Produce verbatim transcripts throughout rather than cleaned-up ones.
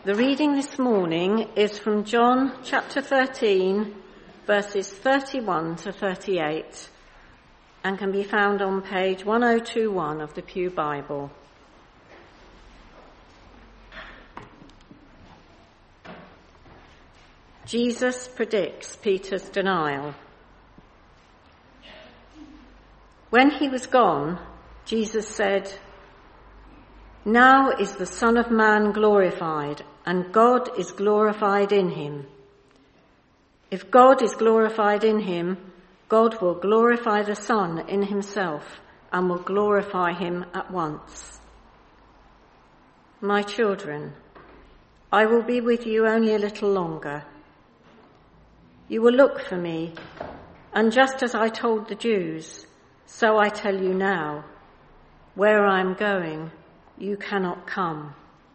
The reading this morning is from John chapter thirteen, verses thirty-one to thirty-eight, and can be found on page one oh two one of the Pew Bible. Jesus predicts Peter's denial. When he was gone, Jesus said, "Now is the Son of Man glorified, and God is glorified in him. If God is glorified in him, God will glorify the Son in himself and will glorify him at once. My children, I will be with you only a little longer. You will look for me, and just as I told the Jews, so I tell you now, where I am going, you cannot come.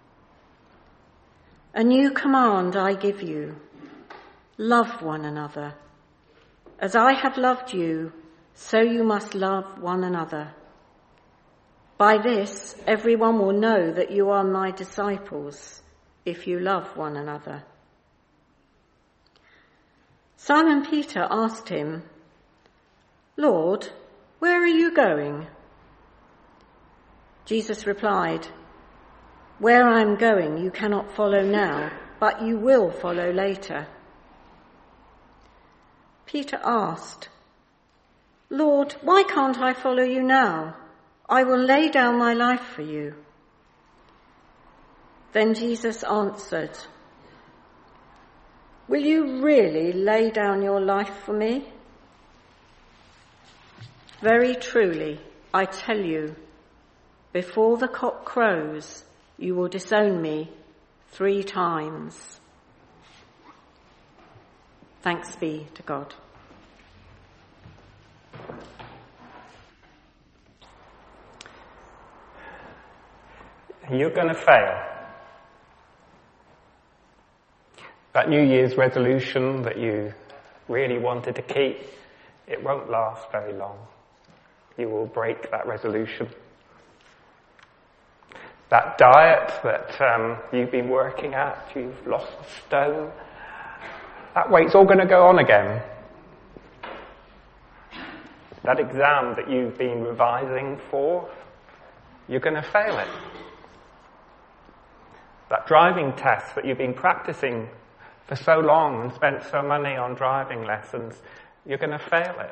A new command I give you, love one another. As I have loved you, so you must love one another. By this, everyone will know that you are my disciples, if you love one another." Simon Peter asked him, "Lord, where are you going?" Jesus replied, "Where I am going you cannot follow now, but you will follow later." Peter asked, "Lord, why can't I follow you now? I will lay down my life for you." Then Jesus answered, "Will you really lay down your life for me? Very truly, I tell you, before the cock crows, you will disown me three times." Thanks be to God. You're going to fail. That New Year's resolution that you really wanted to keep, it won't last very long. You will break that resolution. That diet that um, you've been working at, you've lost a stone, that weight's all going to go on again. That exam that you've been revising for, you're going to fail it. That driving test that you've been practicing for so long and spent so money on driving lessons, you're going to fail it.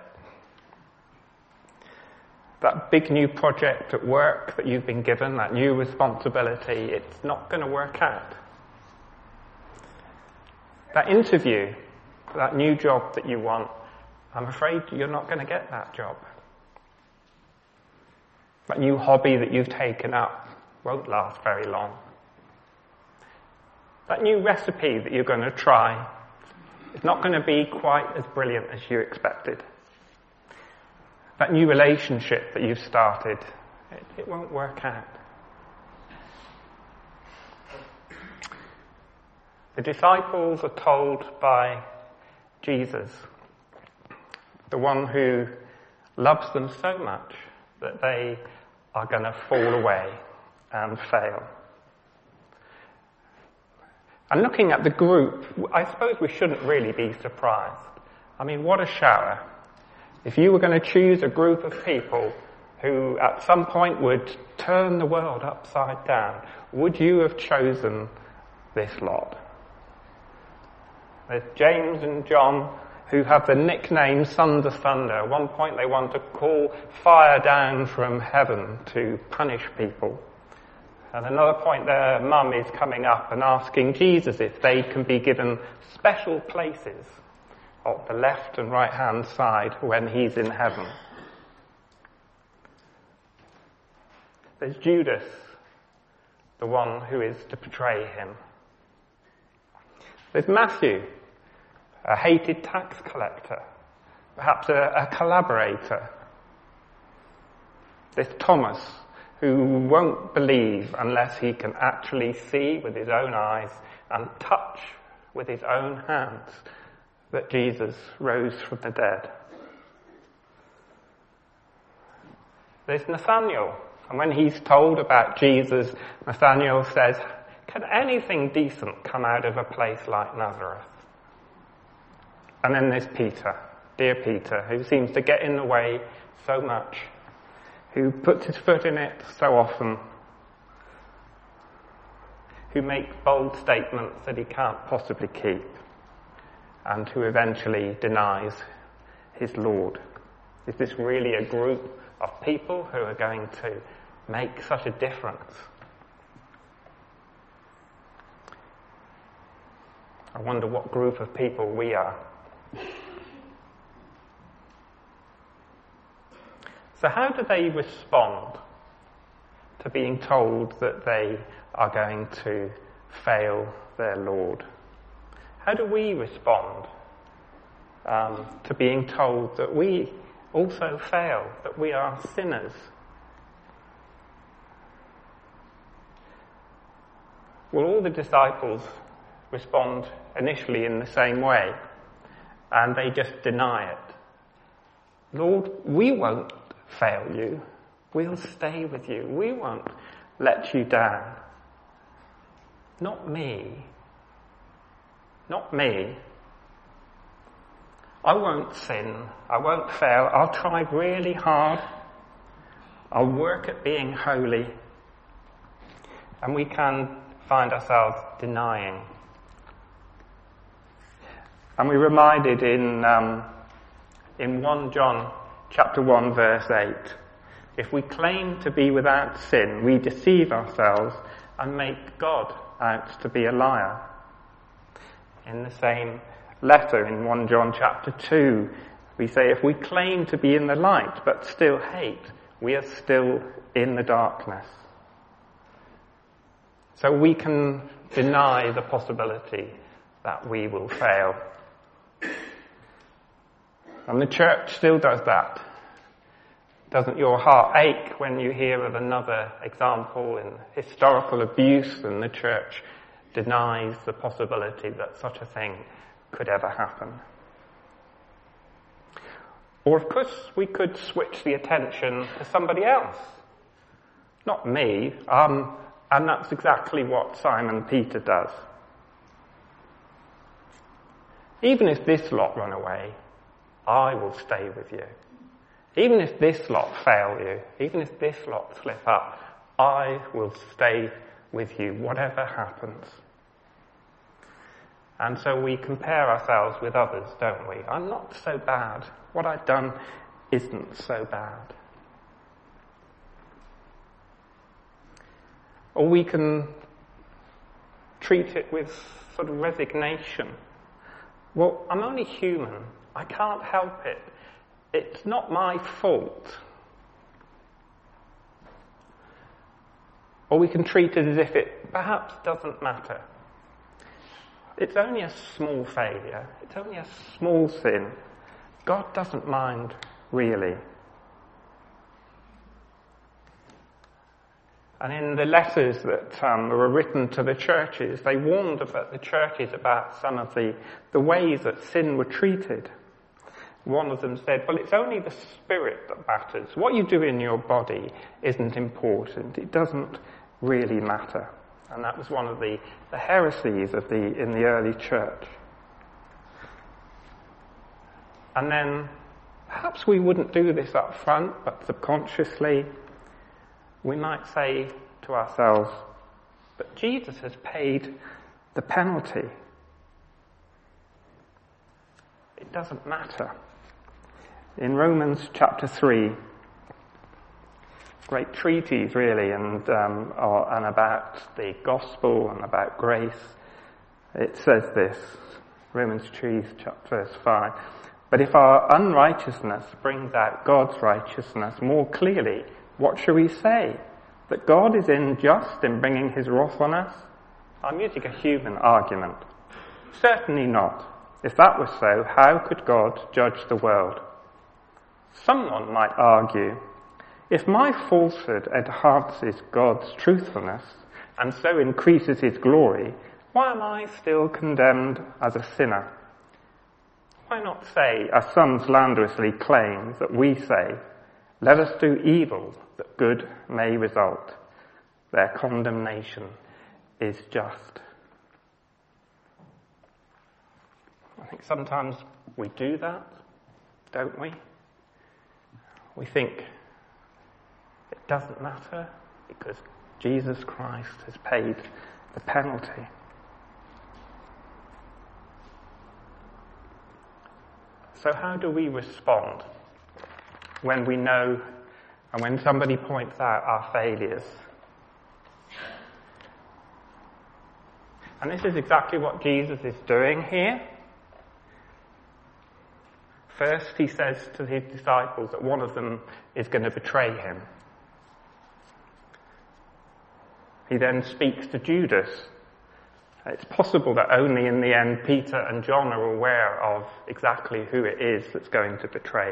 That big new project at work that you've been given, that new responsibility, it's not going to work out. That interview, that new job that you want, I'm afraid you're not going to get that job. That new hobby that you've taken up won't last very long. That new recipe that you're going to try is not going to be quite as brilliant as you expected. That new relationship that you've started, it, it won't work out. The disciples are told by Jesus, the one who loves them so much that they are going to fall away and fail. And looking at the group, I suppose we shouldn't really be surprised. I mean, what a shower. If you were going to choose a group of people who at some point would turn the world upside down, would you have chosen this lot? There's James and John, who have the nickname Sons of Thunder. At one point they want to call fire down from heaven to punish people. At another point their mum is coming up and asking Jesus if they can be given special places on the left and right hand side when he's in heaven. There's Judas, the one who is to betray him. There's Matthew, a hated tax collector, perhaps a, a collaborator. There's Thomas, who won't believe unless he can actually see with his own eyes and touch with his own hands that Jesus rose from the dead. There's Nathanael, and when he's told about Jesus, Nathanael says, Can anything decent come out of a place like Nazareth? And then there's Peter, dear Peter, who seems to get in the way so much, who puts his foot in it so often, who makes bold statements that he can't possibly keep, and who eventually denies his Lord. Is this really a group of people who are going to make such a difference? I wonder what group of people we are. So how do they respond to being told that they are going to fail their Lord? How do we respond um, to being told that we also fail, that we are sinners? Well, all the disciples respond initially in the same way, and they just deny it. Lord, we won't fail you. We'll stay with you. We won't let you down. Not me. Not me. I won't sin. I won't fail. I'll try really hard. I'll work at being holy. And we can find ourselves denying. And we're reminded in um, in First John chapter one verse eight, if we claim to be without sin, we deceive ourselves and make God out to be a liar. In the same letter in First John chapter two, we say if we claim to be in the light but still hate, we are still in the darkness. So we can deny the possibility that we will fail. And the church still does that. Doesn't your heart ache when you hear of another example in historical abuse and the church denies the possibility that such a thing could ever happen? Or of course we could switch the attention to somebody else. Not me, um, and that's exactly what Simon Peter does. Even if this lot run away, I will stay with you. Even if this lot fail you, even if this lot slip up, I will stay with you, whatever happens. And so we compare ourselves with others, don't we? I'm not so bad. What I've done isn't so bad. Or we can treat it with sort of resignation. Well, I'm only human. I can't help it. It's not my fault. Or we can treat it as if it perhaps doesn't matter. It's only a small failure. It's only a small sin. God doesn't mind, really. And in the letters that um, were written to the churches, they warned about the churches about some of the, the ways that sin were treated. One of them said, well, it's only the spirit that matters. What you do in your body isn't important. It doesn't really matter. And that was one of the, the heresies of the in the early church. And then, perhaps we wouldn't do this up front, but subconsciously, we might say to ourselves, but Jesus has paid the penalty. It doesn't matter. In Romans chapter three, great treatise really, and, um, are, and about the gospel and about grace, it says this, Romans three, verse five, but if our unrighteousness brings out God's righteousness more clearly, what shall we say? That God is unjust in bringing his wrath on us? I'm using a human argument. Certainly not. If that was so, how could God judge the world? Someone might argue, if my falsehood enhances God's truthfulness and so increases his glory, why am I still condemned as a sinner? Why not say, as some slanderously claim that we say, let us do evil that good may result? Their condemnation is just. I think sometimes we do that, don't we? We think it doesn't matter because Jesus Christ has paid the penalty. So how do we respond when we know and when somebody points out our failures? And this is exactly what Jesus is doing here. First, he says to his disciples that one of them is going to betray him. He then speaks to Judas. It's possible that only in the end Peter and John are aware of exactly who it is that's going to betray.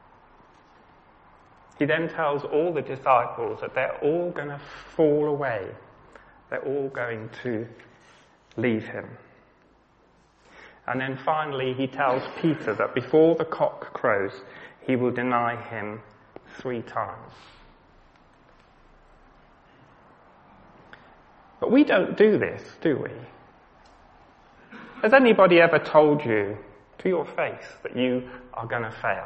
He then tells all the disciples that they're all going to fall away. They're all going to leave him. And then finally he tells Peter that before the cock crows, he will deny him three times. But we don't do this, do we? Has anybody ever told you to your face that you are going to fail?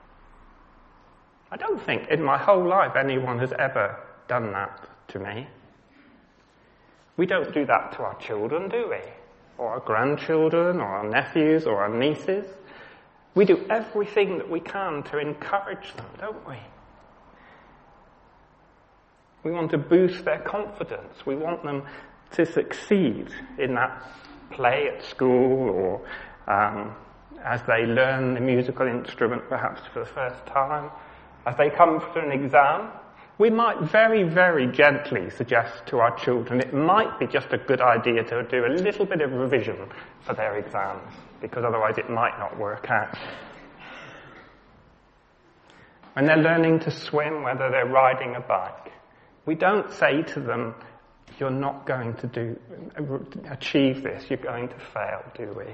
I don't think in my whole life anyone has ever done that to me. We don't do that to our children, do we? Or our grandchildren, or our nephews, or our nieces. We do everything that we can to encourage them, don't we? We want to boost their confidence. We want them to succeed in that play at school, or um, as they learn the musical instrument perhaps for the first time, as they come for an exam. We might very, very gently suggest to our children it might be just a good idea to do a little bit of revision for their exams, because otherwise it might not work out. When they're learning to swim, whether they're riding a bike, we don't say to them, you're not going to do achieve this, you're going to fail, do we?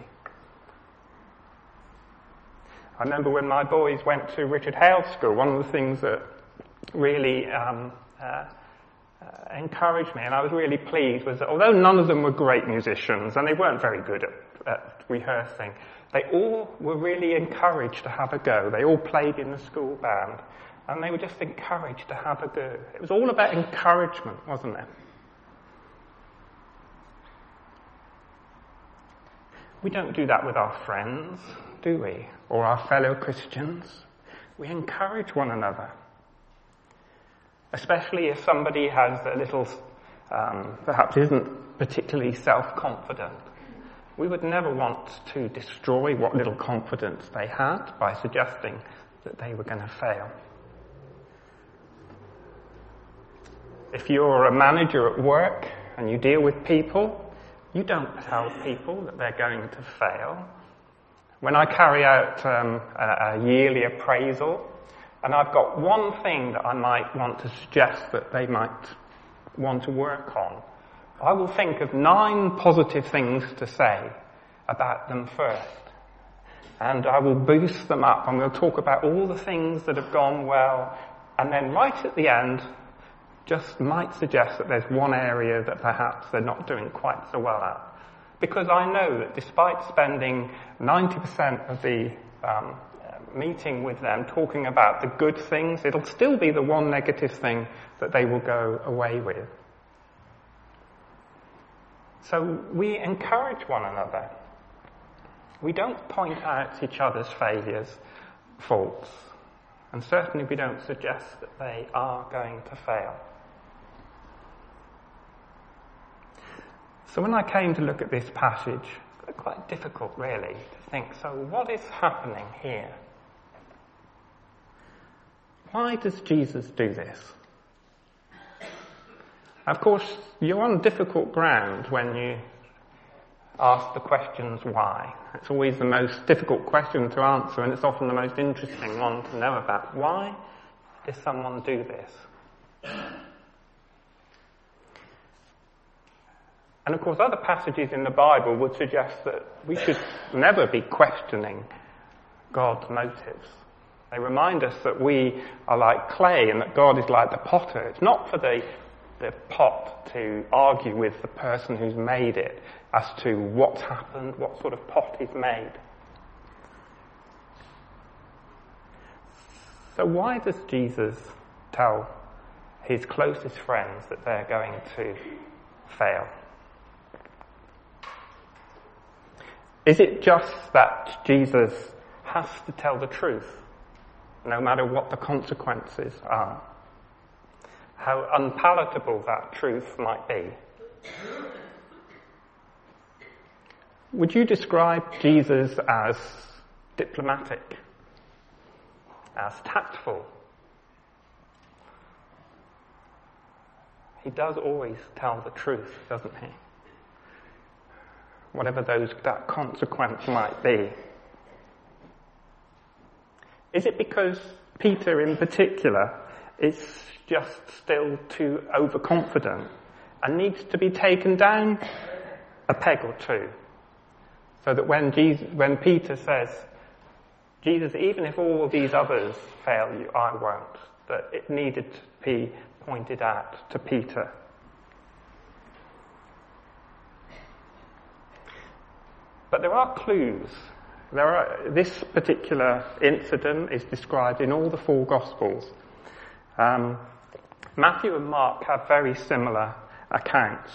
I remember when my boys went to Richard Hale School, one of the things that really um, uh, uh, encouraged me, and I was really pleased, was that although none of them were great musicians, and they weren't very good at, at rehearsing, they all were really encouraged to have a go. They all played in the school band, and they were just encouraged to have a go. It was all about encouragement, wasn't it? We don't do that with our friends, do we? Or our fellow Christians. We encourage one another. Especially if somebody has a little, um, perhaps isn't particularly self-confident. We would never want to destroy what little confidence they had by suggesting that they were going to fail. If you're a manager at work and you deal with people, you don't tell people that they're going to fail. When I carry out um, a, a yearly appraisal, and I've got one thing that I might want to suggest that they might want to work on, I will think of nine positive things to say about them first. And I will boost them up, and we'll talk about all the things that have gone well, and then right at the end, just might suggest that there's one area that perhaps they're not doing quite so well at. Because I know that despite spending ninety percent of the um, meeting with them talking about the good things, it'll still be the one negative thing that they will go away with. So we encourage one another. We don't point out each other's failures, faults, and certainly we don't suggest that they are going to fail. So when I came to look at this passage, it was quite difficult really to think, so what is happening here? Why does Jesus do this? Of course, you're on difficult ground when you ask the questions why. It's always the most difficult question to answer, and it's often the most interesting one to know about. Why does someone do this? And of course, other passages in the Bible would suggest that we should never be questioning God's motives. They remind us that we are like clay and that God is like the potter. It's not for the the pot to argue with the person who's made it as to what's happened, what sort of pot is made. So why does Jesus tell his closest friends that they're going to fail? Is it just that Jesus has to tell the truth, no matter what the consequences are? How unpalatable that truth might be. Would you describe Jesus as diplomatic, as tactful? He does always tell the truth, doesn't he? Whatever those that consequence might be. Is it because Peter in particular is just still too overconfident and needs to be taken down a peg or two? So that when Jesus, when Peter says, Jesus, even if all of these others fail you, I won't, that it needed to be pointed out to Peter. But there are clues. There are, this particular incident is described in all the four Gospels. Um, Matthew and Mark have very similar accounts.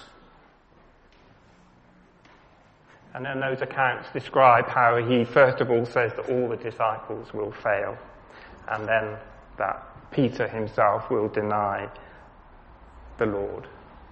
And then those accounts describe how he first of all says that all the disciples will fail, and then that Peter himself will deny the Lord.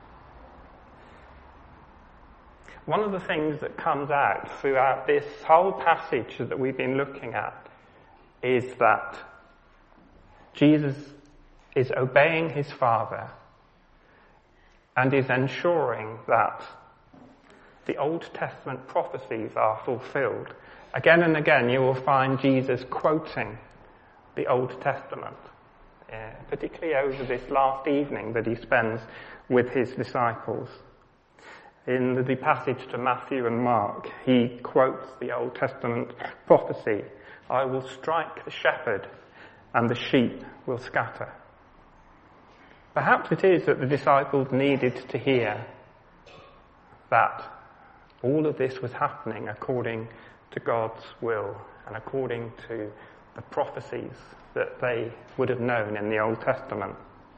One of the things that comes out throughout this whole passage that we've been looking at is that Jesus is obeying his Father and is ensuring that the Old Testament prophecies are fulfilled. Again and again you will find Jesus quoting the Old Testament, uh, particularly over this last evening that he spends with his disciples. In the passage to Matthew and Mark, he quotes the Old Testament prophecy, I will strike the shepherd and the sheep will scatter. Perhaps it is that the disciples needed to hear that all of this was happening according to God's will and according to the prophecies that they would have known in the Old Testament.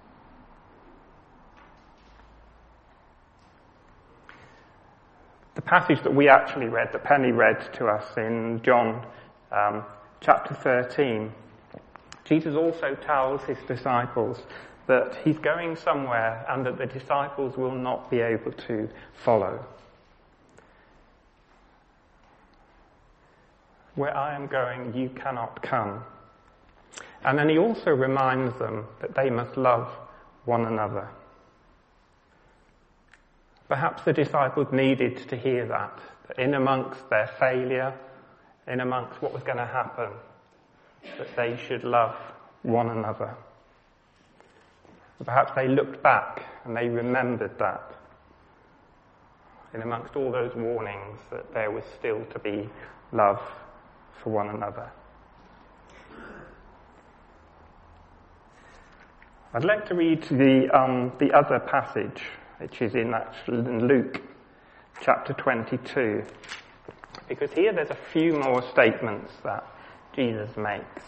The passage that we actually read, that Penny read to us in John um, chapter thirteen, Jesus also tells his disciples that he's going somewhere and that the disciples will not be able to follow. Where I am going, you cannot come. And then he also reminds them that they must love one another. Perhaps the disciples needed to hear that, that in amongst their failure, in amongst what was going to happen, that they should love one another. Perhaps they looked back and they remembered that, in amongst all those warnings, that there was still to be love for one another. I'd like to read the um, the other passage, which is in, actually in Luke chapter twenty-two, because here there's a few more statements that Jesus makes.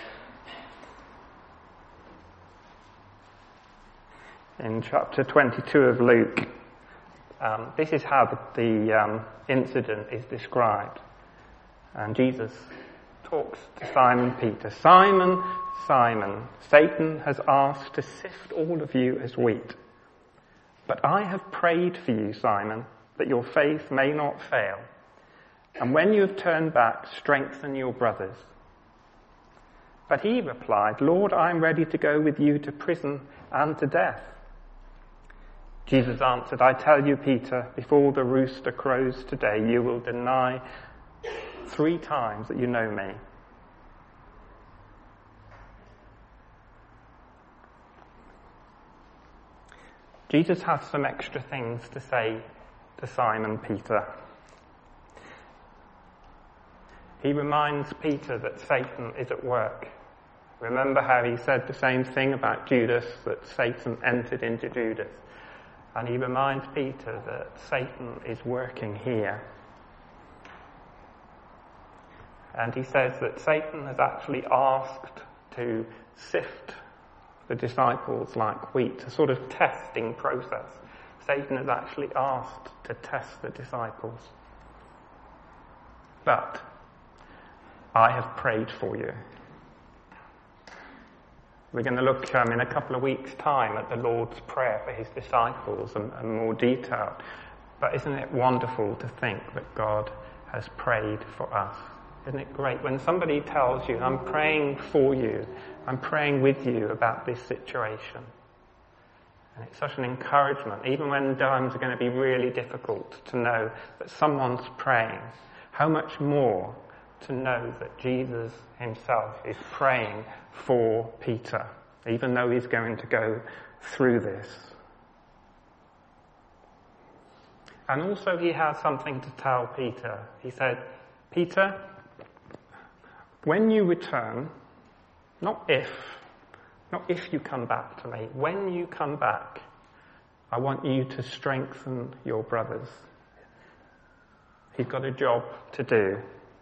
In chapter twenty-two of Luke, um, this is how the, the um, incident is described. And Jesus talks to Simon Peter. Simon, Simon, Satan has asked to sift all of you as wheat. But I have prayed for you, Simon, that your faith may not fail. And when you have turned back, strengthen your brothers. But he replied, Lord, I am ready to go with you to prison and to death. Jesus answered, I tell you, Peter, before the rooster crows today, you will deny three times that you know me. Jesus has some extra things to say to Simon Peter. He reminds Peter that Satan is at work. Remember how he said the same thing about Judas, that Satan entered into Judas. And he reminds Peter that Satan is working here. And he says that Satan has actually asked to sift the disciples like wheat, a sort of testing process. Satan has actually asked to test the disciples. But I have prayed for you. We're going to look um, in a couple of weeks' time at the Lord's Prayer for his disciples and, and more detailed. But isn't it wonderful to think that God has prayed for us? Isn't it great when somebody tells you, I'm praying for you, I'm praying with you about this situation? And it's such an encouragement, even when times are going to be really difficult, to know that someone's praying. How much more to know that Jesus himself is praying for Peter, even though he's going to go through this. And also he has something to tell Peter. He said, Peter, when you return, not if, not if you come back to me, when you come back, I want you to strengthen your brothers. He's got a job to do.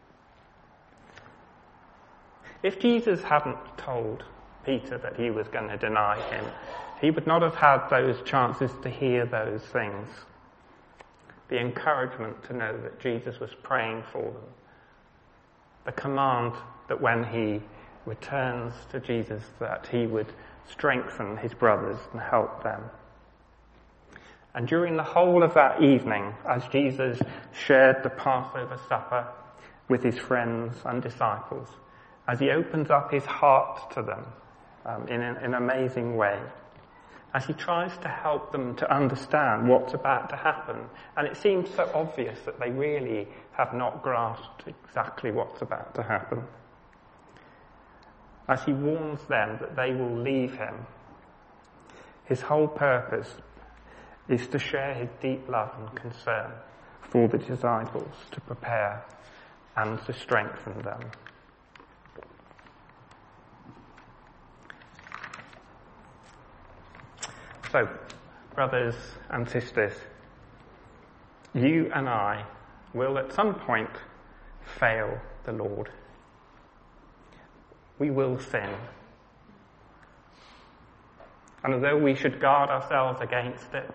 If Jesus hadn't told Peter that he was going to deny him, he would not have had those chances to hear those things. The encouragement to know that Jesus was praying for them. The command that when he returns to Jesus, that he would strengthen his brothers and help them. And during the whole of that evening, as Jesus shared the Passover supper with his friends and disciples, as he opens up his heart to them um, in an, in an amazing way, as he tries to help them to understand what's about to happen. And it seems so obvious that they really have not grasped exactly what's about to happen. As he warns them that they will leave him, his whole purpose is to share his deep love and concern for the disciples, to prepare and to strengthen them. So, brothers and sisters, you and I will at some point fail the Lord. We will sin. And although we should guard ourselves against it,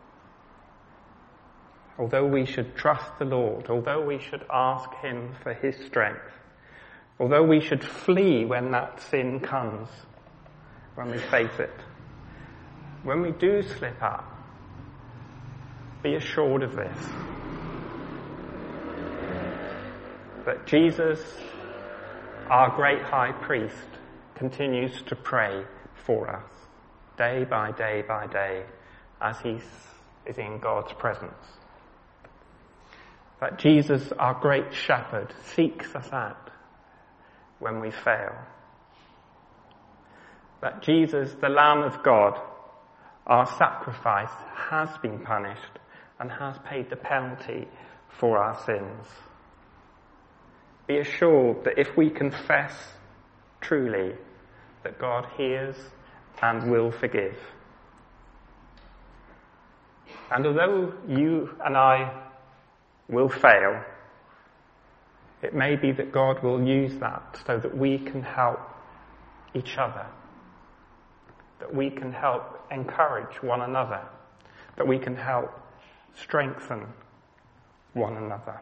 although we should trust the Lord, although we should ask him for his strength, although we should flee when that sin comes, when we face it, when we do slip up, be assured of this, that Jesus, our great high priest, continues to pray for us, day by day by day, as he is in God's presence. That Jesus, our great shepherd, seeks us out when we fail. That Jesus, the Lamb of God, our sacrifice, has been punished and has paid the penalty for our sins. Be assured that if we confess truly, that God hears and will forgive. And although you and I will fail, it may be that God will use that so that we can help each other, that we can help encourage one another, that we can help strengthen one another.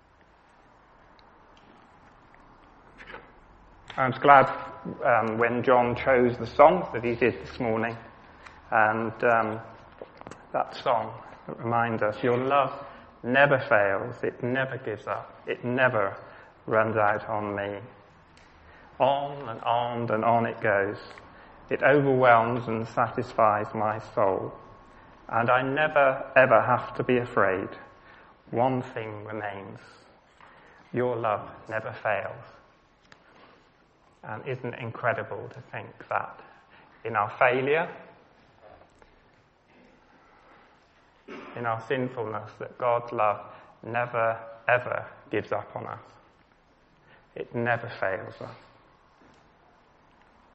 I was glad um, when John chose the songs that he did this morning, and um, that song reminds us, your love never fails, it never gives up, it never runs out on me. On and on and on it goes. It overwhelms and satisfies my soul. And I never ever have to be afraid. One thing remains. Your love never fails. And isn't it incredible to think that in our failure, in our sinfulness, that God's love never ever gives up on us. It never fails us.